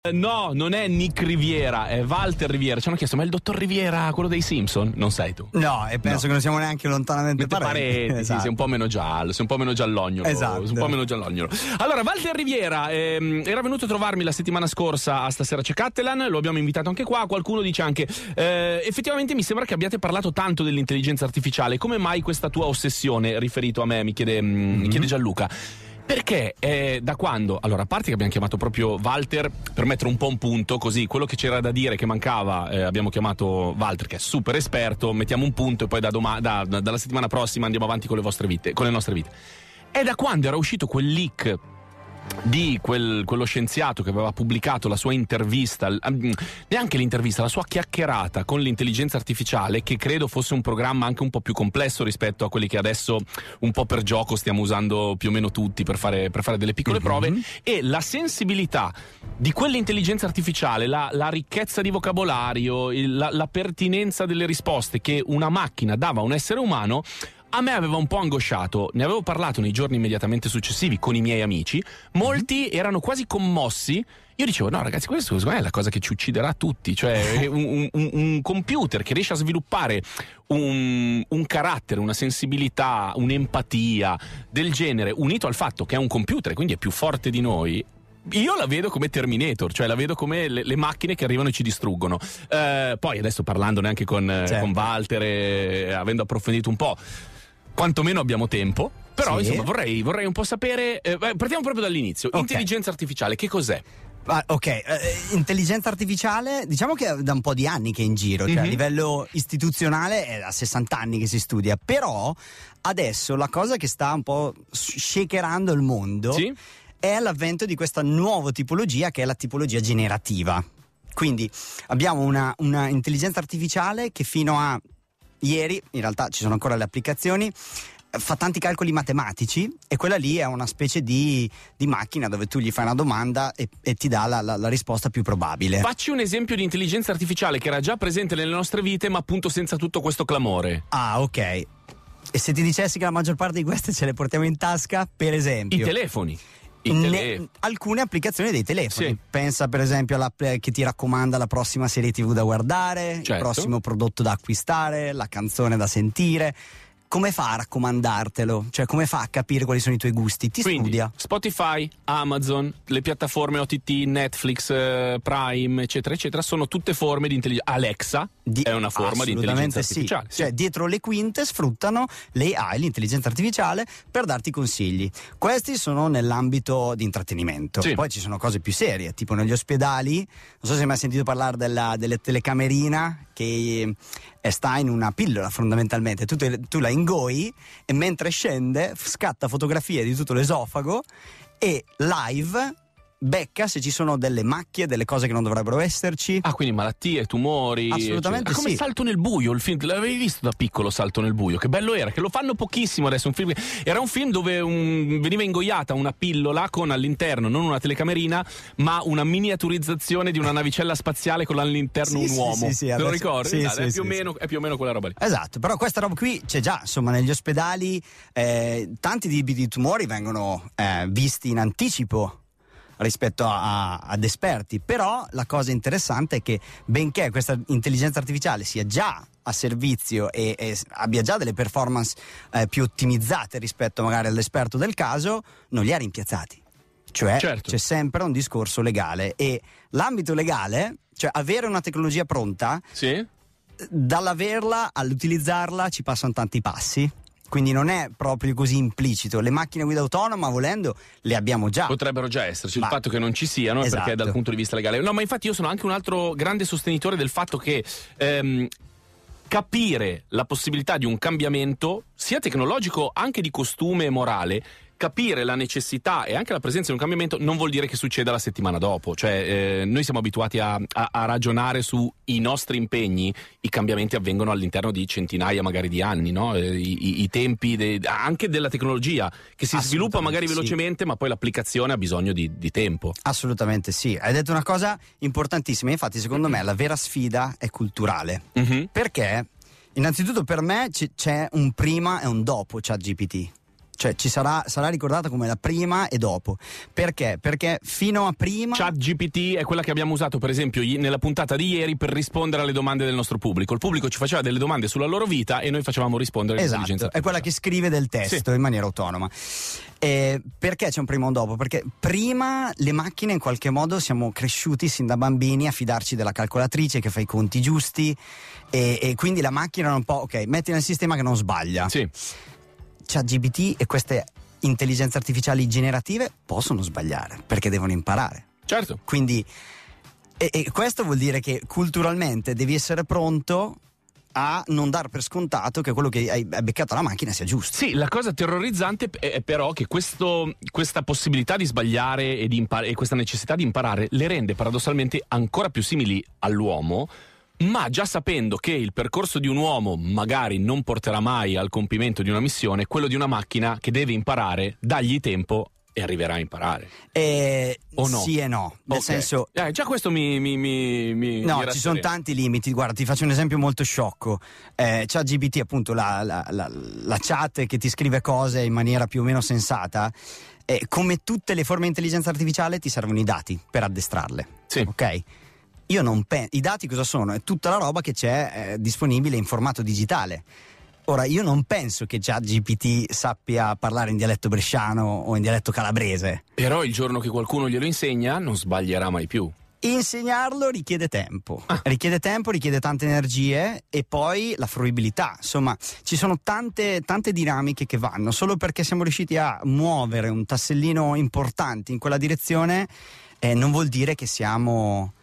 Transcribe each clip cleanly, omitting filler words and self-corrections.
No, non è Nick Riviera, è Walter Riviera. Ci hanno chiesto, ma è il dottor Riviera, quello dei Simpson? Non sei tu. No, e penso che non siamo neanche lontanamente parenti. Esatto. Sì, sei un po' meno giallo, sei un po' meno giallognolo. Esatto. Sei un po' meno giallognolo. Allora, Walter Riviera era venuto a trovarmi la settimana scorsa a Stasera c'è Cattelan, lo abbiamo invitato anche qua. Qualcuno dice anche, effettivamente mi sembra che abbiate parlato tanto dell'intelligenza artificiale. Come mai questa tua ossessione riferito a me? Mi chiede Gianluca. Perché da quando, allora, a parte che abbiamo chiamato proprio Walter per mettere un po' un punto, così quello che c'era da dire che mancava, abbiamo chiamato Walter che è super esperto, mettiamo un punto e poi dalla settimana prossima andiamo avanti con le nostre vite. È da quando era uscito quel leak di quello scienziato che aveva pubblicato la sua intervista, neanche l'intervista, la sua chiacchierata con l'intelligenza artificiale, che credo fosse un programma anche un po' più complesso rispetto a quelli che adesso un po' per gioco stiamo usando più o meno tutti per fare delle piccole prove, e la sensibilità di quell'intelligenza artificiale, la ricchezza di vocabolario, la pertinenza delle risposte che una macchina dava a un essere umano, a me aveva un po' angosciato. Ne avevo parlato nei giorni immediatamente successivi con i miei amici. Molti erano quasi commossi. Io dicevo, no ragazzi, questo secondo me è la cosa che ci ucciderà tutti. Cioè un computer che riesce a sviluppare un carattere, una sensibilità, un'empatia del genere, unito al fatto che è un computer, quindi è più forte di noi. Io la vedo come Terminator, cioè la vedo come le macchine che arrivano e ci distruggono. Poi adesso parlandone anche con Walter e avendo approfondito un po', quantomeno abbiamo tempo. Però insomma vorrei un po' sapere, partiamo proprio dall'inizio. Intelligenza artificiale, che cos'è? Intelligenza artificiale, diciamo che è da un po' di anni che è in giro, cioè a livello istituzionale è da 60 anni che si studia, però adesso la cosa che sta un po' shakerando il mondo è l'avvento di questa nuova tipologia, che è la tipologia generativa. Quindi abbiamo una intelligenza artificiale che fino a ieri, in realtà ci sono ancora le applicazioni, fa tanti calcoli matematici, e quella lì è una specie di macchina dove tu gli fai una domanda e ti dà la risposta più probabile. Facci un esempio di intelligenza artificiale che era già presente nelle nostre vite, ma appunto senza tutto questo clamore. Ok. E se ti dicessi che la maggior parte di queste ce le portiamo in tasca, per esempio i telefoni. Alcune applicazioni dei telefoni. Pensa per esempio all'app che ti raccomanda la prossima serie TV da guardare, il prossimo prodotto da acquistare, la canzone da sentire. Come fa a raccomandartelo? Cioè, come fa a capire quali sono i tuoi gusti? Quindi, studia. Spotify, Amazon, le piattaforme OTT, Netflix, Prime, eccetera, eccetera, sono tutte forme di intelligenza. Alexa è una forma di intelligenza artificiale. Cioè, dietro le quinte sfruttano l'AI, l'intelligenza artificiale, per darti consigli. Questi sono nell'ambito di intrattenimento. Poi ci sono cose più serie, tipo negli ospedali. Non so se hai mai sentito parlare delle telecamerina, che sta in una pillola fondamentalmente. Tu la ingoi e mentre scende scatta fotografie di tutto l'esofago e live becca se ci sono delle macchie, delle cose che non dovrebbero esserci. Quindi malattie, tumori. Assolutamente come Salto nel buio, il film, l'avevi visto da piccolo Salto nel buio? Che bello era, che lo fanno pochissimo adesso. Era un film dove veniva ingoiata una pillola con all'interno non una telecamerina, ma una miniaturizzazione di una navicella spaziale con all'interno un uomo. Te lo ricordi? È più o meno quella roba lì. Esatto, però questa roba qui c'è già, insomma, negli ospedali tanti tipi di tumori vengono visti in anticipo rispetto ad esperti. Però la cosa interessante è che, benché questa intelligenza artificiale sia già a servizio e abbia già delle performance più ottimizzate rispetto magari all'esperto del caso, non li ha rimpiazzati. Cioè c'è sempre un discorso legale, e l'ambito legale, cioè avere una tecnologia pronta, dall'averla all'utilizzarla ci passano tanti passi. Quindi non è proprio così implicito. Le macchine guida autonoma, volendo, le abbiamo già. Potrebbero già esserci. Il fatto che non ci siano è perché dal punto di vista legale. No, ma infatti io sono anche un altro grande sostenitore del fatto che capire la possibilità di un cambiamento, sia tecnologico, anche di costume e morale, capire la necessità e anche la presenza di un cambiamento non vuol dire che succeda la settimana dopo. Cioè noi siamo abituati a ragionare sui nostri impegni. I cambiamenti avvengono all'interno di centinaia magari di anni, no? I tempi anche della tecnologia che si sviluppa magari velocemente, ma poi l'applicazione ha bisogno di tempo. Assolutamente sì, hai detto una cosa importantissima. Infatti secondo me la vera sfida è culturale, perché innanzitutto per me c'è un prima e un dopo ChatGPT. Cioè sarà ricordata come la prima e dopo. Perché? Perché fino a prima ChatGPT è quella che abbiamo usato per esempio nella puntata di ieri per rispondere alle domande del nostro pubblico. Il pubblico ci faceva delle domande sulla loro vita e noi facevamo rispondere all'intelligenza artificiale. È quella che scrive del testo in maniera autonoma. Perché c'è un prima e un dopo? Perché prima le macchine in qualche modo siamo cresciuti sin da bambini a fidarci della calcolatrice che fa i conti giusti e quindi la macchina era un po' ok, metti nel sistema che non sbaglia. Sì. ChatGPT e queste intelligenze artificiali generative possono sbagliare perché devono imparare. Certo. Quindi e questo vuol dire che culturalmente devi essere pronto a non dar per scontato che quello che hai beccato alla macchina sia giusto. Sì, la cosa terrorizzante è però che questa possibilità di sbagliare e questa necessità di imparare le rende paradossalmente ancora più simili all'uomo, ma già sapendo che il percorso di un uomo magari non porterà mai al compimento di una missione, quello di una macchina che deve imparare, dagli tempo e arriverà a imparare. O no? Sì e no, nel senso già questo no, mi ci sono tanti limiti. Guarda, ti faccio un esempio molto sciocco. ChatGPT, appunto la chat che ti scrive cose in maniera più o meno sensata, come tutte le forme di intelligenza artificiale ti servono i dati per addestrarle. Sì. Ok? Io non i dati cosa sono? È tutta la roba che c'è disponibile in formato digitale. Ora, io non penso che ChatGPT sappia parlare in dialetto bresciano o in dialetto calabrese. Però il giorno che qualcuno glielo insegna non sbaglierà mai più. Insegnarlo richiede tempo, richiede tante energie e poi la fruibilità. Insomma, ci sono tante dinamiche che vanno. Solo perché siamo riusciti a muovere un tassellino importante in quella direzione non vuol dire che siamo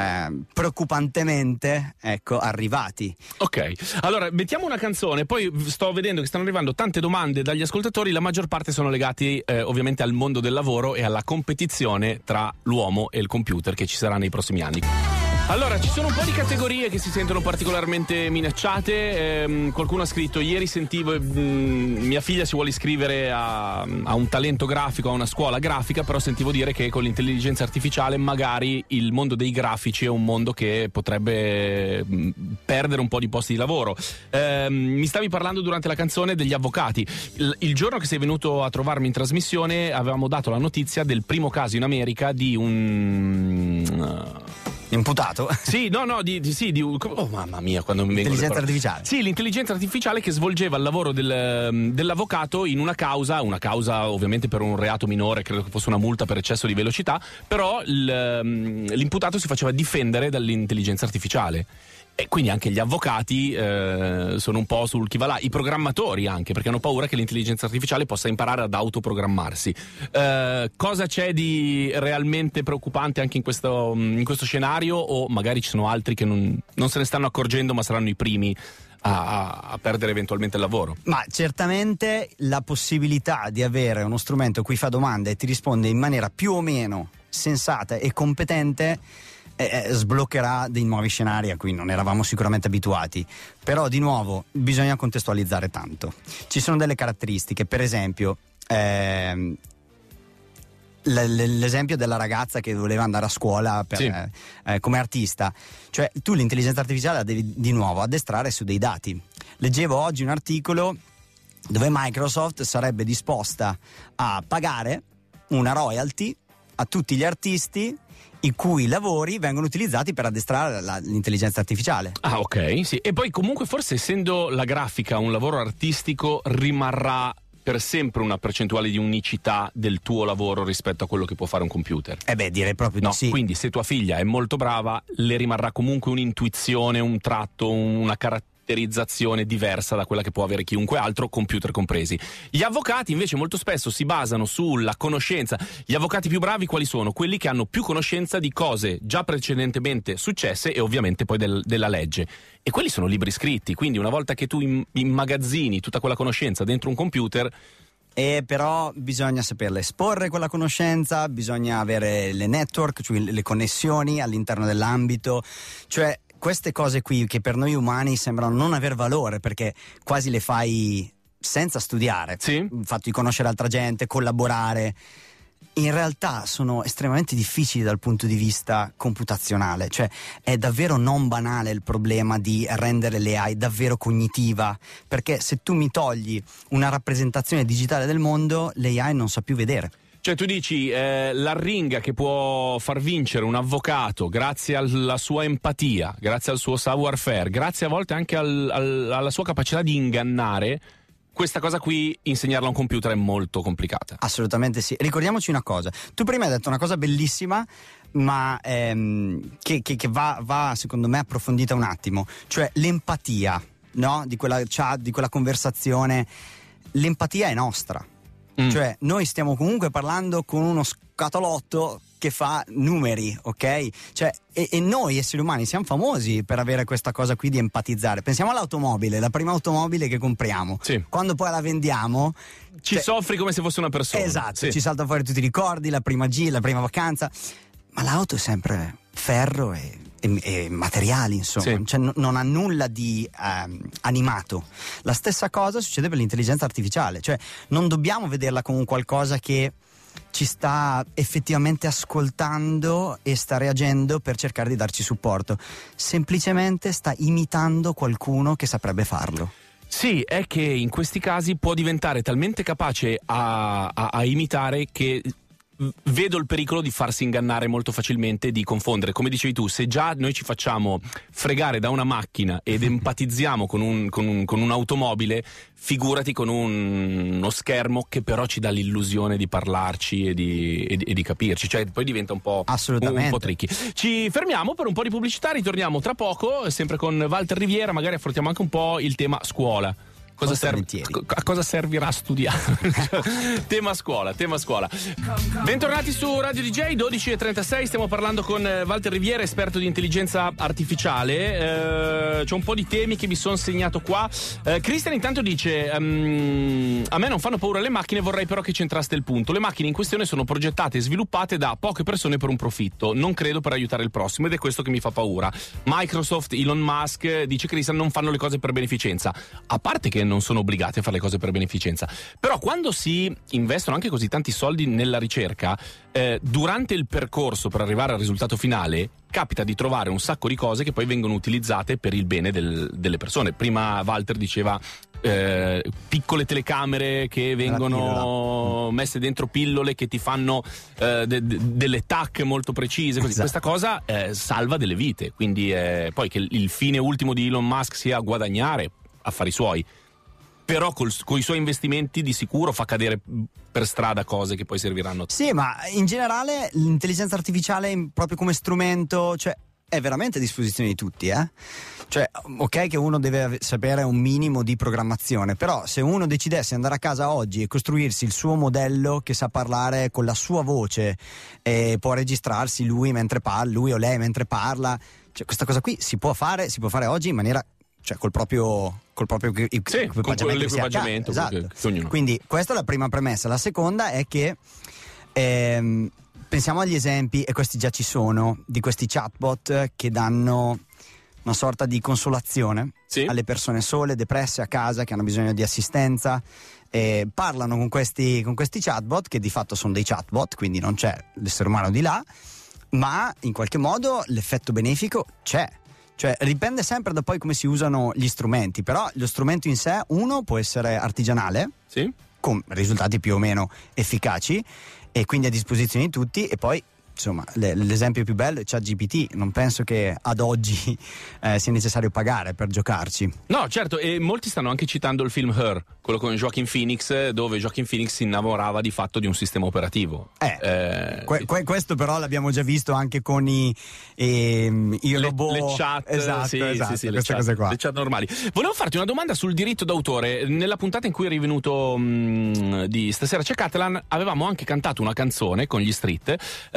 preoccupantemente arrivati. Ok, allora mettiamo una canzone, poi sto vedendo che stanno arrivando tante domande dagli ascoltatori, la maggior parte sono legati ovviamente al mondo del lavoro e alla competizione tra l'uomo e il computer che ci sarà nei prossimi anni. Allora, ci sono un po' di categorie che si sentono particolarmente minacciate. Qualcuno ha scritto: ieri sentivo mia figlia si vuole iscrivere a un talento grafico, a una scuola grafica, però sentivo dire che con l'intelligenza artificiale magari il mondo dei grafici è un mondo che potrebbe perdere un po' di posti di lavoro. Mi stavi parlando durante la canzone degli avvocati. Il giorno che sei venuto a trovarmi in trasmissione avevamo dato la notizia del primo caso in America di un imputato? Sì, oh mamma mia, quando mi vengono l'intelligenza artificiale. Sì, l'intelligenza artificiale che svolgeva il lavoro dell'avvocato in una causa ovviamente per un reato minore, credo che fosse una multa per eccesso di velocità, però l'imputato si faceva difendere dall'intelligenza artificiale. E quindi anche gli avvocati sono un po' sul chi va là, i programmatori anche, perché hanno paura che l'intelligenza artificiale possa imparare ad autoprogrammarsi. Cosa c'è di realmente preoccupante anche in questo scenario, o magari ci sono altri che non se ne stanno accorgendo ma saranno i primi a perdere eventualmente il lavoro? Ma certamente la possibilità di avere uno strumento a cui fa domande e ti risponde in maniera più o meno sensata e competente sbloccherà dei nuovi scenari a cui non eravamo sicuramente abituati. Però di nuovo bisogna contestualizzare tanto. Ci sono delle caratteristiche, per esempio l'esempio della ragazza che voleva andare a scuola come artista. Cioè tu l'intelligenza artificiale la devi di nuovo addestrare su dei dati. Leggevo oggi un articolo dove Microsoft sarebbe disposta a pagare una royalty a tutti gli artisti i cui lavori vengono utilizzati per addestrare l'intelligenza artificiale. Ah, ok, sì. E poi comunque forse, essendo la grafica un lavoro artistico, rimarrà per sempre una percentuale di unicità del tuo lavoro rispetto a quello che può fare un computer. Direi proprio di sì. Quindi se tua figlia è molto brava, le rimarrà comunque un'intuizione, un tratto, una caratteristica diversa da quella che può avere chiunque altro, computer compresi. Gli avvocati invece molto spesso si basano sulla conoscenza. Gli avvocati più bravi quali sono? Quelli che hanno più conoscenza di cose già precedentemente successe e ovviamente poi della legge. E quelli sono libri scritti, quindi una volta che tu immagazzini tutta quella conoscenza dentro un computer, però bisogna saperla esporre quella conoscenza, bisogna avere le network, cioè le connessioni all'interno dell'ambito, cioè queste cose qui che per noi umani sembrano non aver valore perché quasi le fai senza studiare. Sì. Il fatto di conoscere altra gente, collaborare. in realtà sono estremamente difficili dal punto di vista computazionale, cioè è davvero non banale il problema di rendere l'AI davvero cognitiva, perché se tu mi togli una rappresentazione digitale del mondo, l'AI non sa più vedere. Cioè tu dici l'arringa che può far vincere un avvocato grazie alla sua empatia, grazie al suo savoir-faire, grazie a volte anche alla sua capacità di ingannare, questa cosa qui insegnarla a un computer è molto complicata. Assolutamente sì. Ricordiamoci una cosa, tu prima hai detto una cosa bellissima ma che va secondo me approfondita un attimo, cioè l'empatia, no? Di quella chat, di quella conversazione. L'empatia è nostra. Cioè noi stiamo comunque parlando con uno scatolotto che fa numeri, ok? Cioè, e noi esseri umani siamo famosi per avere questa cosa qui di empatizzare. Pensiamo all'automobile, la prima automobile che compriamo. Sì. Quando poi la vendiamo ci soffri come se fosse una persona. Esatto, sì. Ci salta fuori tutti i ricordi, la prima gita, la prima vacanza. Ma l'auto è sempre ferro e materiali, insomma, sì. Cioè, non ha nulla di animato. La stessa cosa succede per l'intelligenza artificiale, cioè non dobbiamo vederla come un qualcosa che ci sta effettivamente ascoltando e sta reagendo per cercare di darci supporto, semplicemente sta imitando qualcuno che saprebbe farlo. Sì, è che in questi casi può diventare talmente capace a imitare che vedo il pericolo di farsi ingannare molto facilmente, di confondere. Come dicevi tu, se già noi ci facciamo fregare da una macchina ed empatizziamo con un'automobile, figurati con uno schermo che però ci dà l'illusione di parlarci e di capirci, cioè poi diventa un po' tricky. Ci fermiamo per un po' di pubblicità, ritorniamo tra poco sempre con Walter Riviera, magari affrontiamo anche un po' il tema scuola. A cosa servirà studiare? tema scuola. Bentornati su Radio DJ 12:36, stiamo parlando con Walter Riviera, esperto di intelligenza artificiale. C'è un po' di temi che mi sono segnato qua. Cristian intanto dice: a me non fanno paura le macchine, vorrei però che centraste il punto. Le macchine in questione sono progettate e sviluppate da poche persone per un profitto, non credo per aiutare il prossimo, ed è questo che mi fa paura. Microsoft, Elon Musk, dice Cristian, non fanno le cose per beneficenza, a parte che non sono obbligati a fare le cose per beneficenza, però quando si investono anche così tanti soldi nella ricerca, durante il percorso per arrivare al risultato finale capita di trovare un sacco di cose che poi vengono utilizzate per il bene delle persone. Prima Walter diceva piccole telecamere che vengono messe dentro pillole che ti fanno delle tac molto precise, così. Esatto. Questa cosa salva delle vite, quindi poi che il fine ultimo di Elon Musk sia guadagnare, affari suoi, però con i suoi investimenti di sicuro fa cadere per strada cose che poi serviranno. Sì, ma in generale l'intelligenza artificiale proprio come strumento, cioè è veramente a disposizione di tutti, Cioè, ok che uno deve sapere un minimo di programmazione, però se uno decidesse di andare a casa oggi e costruirsi il suo modello che sa parlare con la sua voce e può registrarsi lui mentre parla, lui o lei mentre parla, cioè questa cosa qui si può fare oggi in maniera, cioè col proprio l'equipaggiamento, esatto. Ognuno. Quindi questa è la prima premessa. La seconda è che pensiamo agli esempi, e questi già ci sono, di questi chatbot che danno una sorta di consolazione alle persone sole, depresse a casa, che hanno bisogno di assistenza. Parlano con questi chatbot, che di fatto sono dei chatbot, quindi non c'è l'essere umano di là, ma in qualche modo l'effetto benefico c'è. Cioè dipende sempre da poi come si usano gli strumenti, però lo strumento in sé, uno, può essere artigianale, con risultati più o meno efficaci e quindi a disposizione di tutti, e poi insomma l'esempio più bello è ChatGPT. Non penso che ad oggi sia necessario pagare per giocarci. No, certo, e molti stanno anche citando il film Her, quello con Joaquin Phoenix, dove Joaquin Phoenix si innamorava di fatto di un sistema operativo. Questo però l'abbiamo già visto anche con i robot, le chat, esatto, queste cose qua, le chat normali. Volevo farti una domanda sul diritto d'autore. Nella puntata in cui eri venuto di Stasera c'è Catalan, avevamo anche cantato una canzone con gli Street.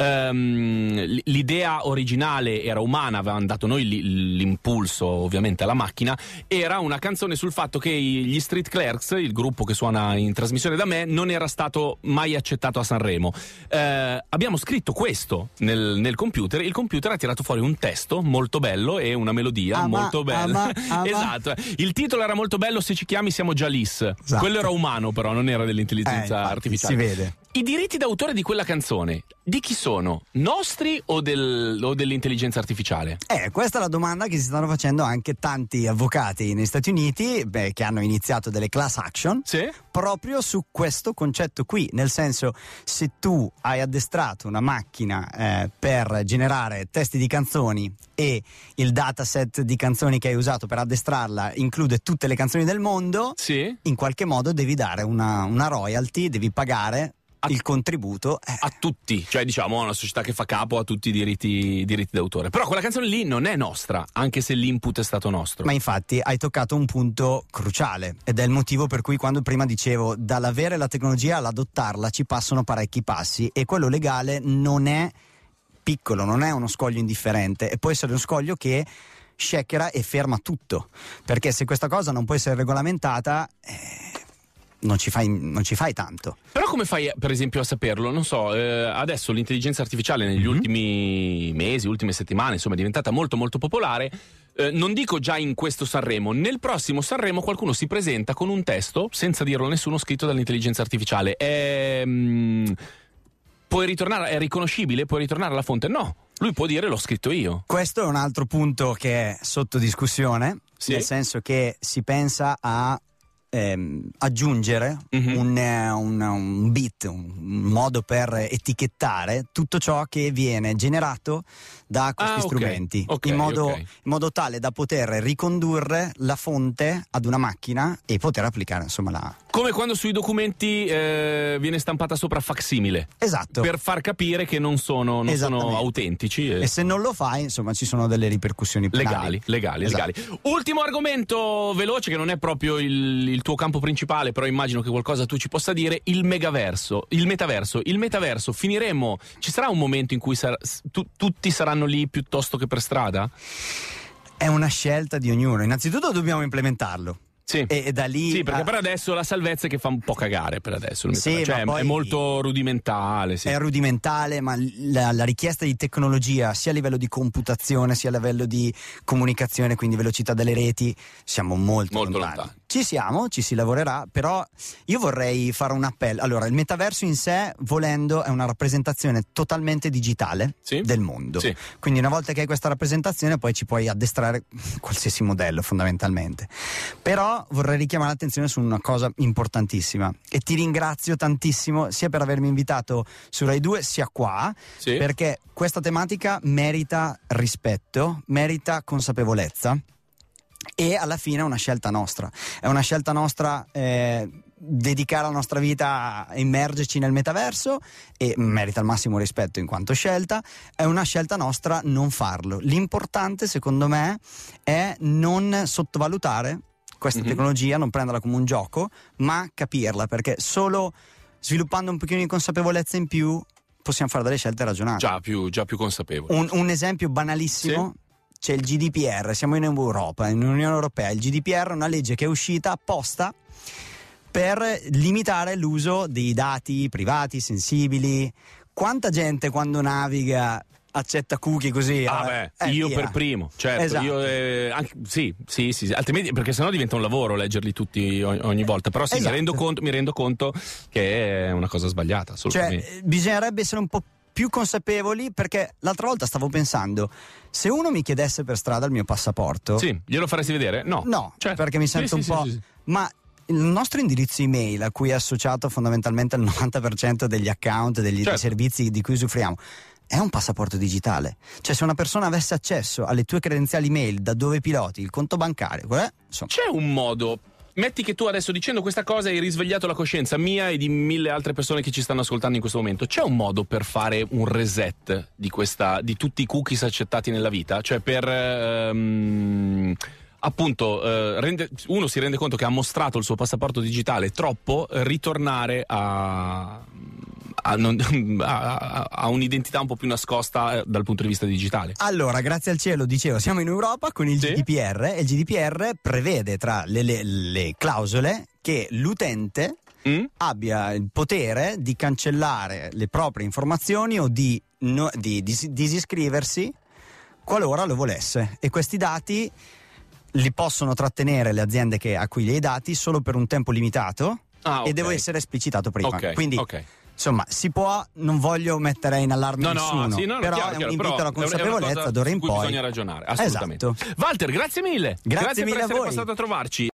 L'idea originale era umana, avevamo dato noi l'impulso ovviamente alla macchina. Era una canzone sul fatto che gli Street Clerks, il gruppo che suona in trasmissione da me, non era stato mai accettato a Sanremo. Abbiamo scritto questo nel computer, il computer ha tirato fuori un testo molto bello e una melodia molto bella. Esatto, il titolo era molto bello, Se ci chiami siamo già lis. Esatto. Quello era umano, però non era dell'intelligenza artificiale. Si vede. I diritti d'autore di quella canzone, di chi sono? Nostri o dell'intelligenza artificiale? Questa è la domanda che si stanno facendo anche tanti avvocati negli Stati Uniti, che hanno iniziato delle class action, Sì? proprio su questo concetto qui, nel senso, se tu hai addestrato una macchina per generare testi di canzoni e il dataset di canzoni che hai usato per addestrarla include tutte le canzoni del mondo, Sì? in qualche modo devi dare una royalty, devi pagare il contributo A tutti, cioè diciamo una società che fa capo a tutti i diritti d'autore. Però quella canzone lì non è nostra, anche se l'input è stato nostro. Ma infatti hai toccato un punto cruciale ed è il motivo per cui quando prima dicevo dall'avere la tecnologia all'adottarla ci passano parecchi passi, e quello legale non è piccolo, non è uno scoglio indifferente, e può essere uno scoglio che shakera e ferma tutto, perché se questa cosa non può essere regolamentata non ci fai tanto. Però come fai per esempio a saperlo? Non so, adesso l'intelligenza artificiale negli ultimi mesi, ultime settimane, insomma è diventata molto molto popolare. Non dico già in questo Sanremo, nel prossimo Sanremo qualcuno si presenta con un testo, senza dirlo a nessuno, scritto dall'intelligenza artificiale. Puoi ritornare, è riconoscibile? Puoi ritornare alla fonte? No, lui può dire l'ho scritto io. Questo è un altro punto che è sotto discussione, Sì. nel senso che si pensa a aggiungere un bit, un modo per etichettare tutto ciò che viene generato da questi strumenti, in modo tale da poter ricondurre la fonte ad una macchina e poter applicare insomma la... Come quando sui documenti viene stampata sopra facsimile. Esatto. Per far capire che non sono autentici. E se non lo fai, insomma, ci sono delle ripercussioni penali. Legali. Ultimo argomento veloce, che non è proprio il tuo campo principale, però immagino che qualcosa tu ci possa dire: il metaverso. Il metaverso, finiremo. Ci sarà un momento in cui tutti saranno lì piuttosto che per strada? È una scelta di ognuno. Innanzitutto dobbiamo implementarlo. Sì. E da lì sì, perché per adesso la salvezza è che fa un po' cagare per adesso. Sì, cioè, poi è molto rudimentale. Sì. È rudimentale, ma la richiesta di tecnologia, sia a livello di computazione, sia a livello di comunicazione, quindi velocità delle reti, siamo molto lontani. Ci si lavorerà, però io vorrei fare un appello. Allora, il metaverso in sé, volendo, è una rappresentazione totalmente digitale del mondo. Sì. Quindi una volta che hai questa rappresentazione poi ci puoi addestrare qualsiasi modello fondamentalmente. Però vorrei richiamare l'attenzione su una cosa importantissima, e ti ringrazio tantissimo sia per avermi invitato su Rai 2 sia qua, perché questa tematica merita rispetto, merita consapevolezza. E alla fine è una scelta nostra, dedicare la nostra vita a immergerci nel metaverso, e merita il massimo rispetto in quanto scelta. È una scelta nostra non farlo. L'importante secondo me è non sottovalutare questa tecnologia, non prenderla come un gioco, ma capirla, perché solo sviluppando un pochino di consapevolezza in più possiamo fare delle scelte ragionate. Già più consapevoli. Un esempio banalissimo. Sì. C'è il GDPR, siamo in Europa, in Unione Europea. Il GDPR è una legge che è uscita apposta per limitare l'uso dei dati privati, sensibili. Quanta gente quando naviga accetta cookie così? Io via. Per primo, certo. Esatto. Io, sì, altrimenti, perché sennò diventa un lavoro leggerli tutti ogni volta. Però sì, esatto. mi rendo conto che è una cosa sbagliata, assolutamente. Cioè, bisognerebbe essere un po' più consapevoli, perché l'altra volta stavo pensando, se uno mi chiedesse per strada il mio passaporto, sì, glielo faresti vedere? No, certo. Perché mi sento un po'. Sì. Ma il nostro indirizzo email, a cui è associato fondamentalmente il 90% degli account, dei servizi di cui usufruiamo, è un passaporto digitale. Cioè, se una persona avesse accesso alle tue credenziali email, da dove piloti, il conto bancario, c'è un modo. Metti che tu adesso, dicendo questa cosa, hai risvegliato la coscienza mia e di 1000 altre persone che ci stanno ascoltando in questo momento. C'è un modo per fare un reset di tutti i cookies accettati nella vita? Cioè per appunto uno si rende conto che ha mostrato il suo passaporto digitale troppo, ritornare a un'identità un po' più nascosta dal punto di vista digitale. Allora, grazie al cielo, dicevo, siamo in Europa con il GDPR, e il GDPR prevede tra le clausole che l'utente abbia il potere di cancellare le proprie informazioni o di disiscriversi qualora lo volesse, e questi dati li possono trattenere le aziende a cui li hai dati solo per un tempo limitato, e deve essere esplicitato prima. Quindi insomma, si può, non voglio mettere in allarme nessuno, però chiaro, è un invito alla consapevolezza è una d'ora in poi. bisogna ragionare, assolutamente. Esatto. Walter, grazie mille. Grazie mille per essere a voi. passato a trovarci.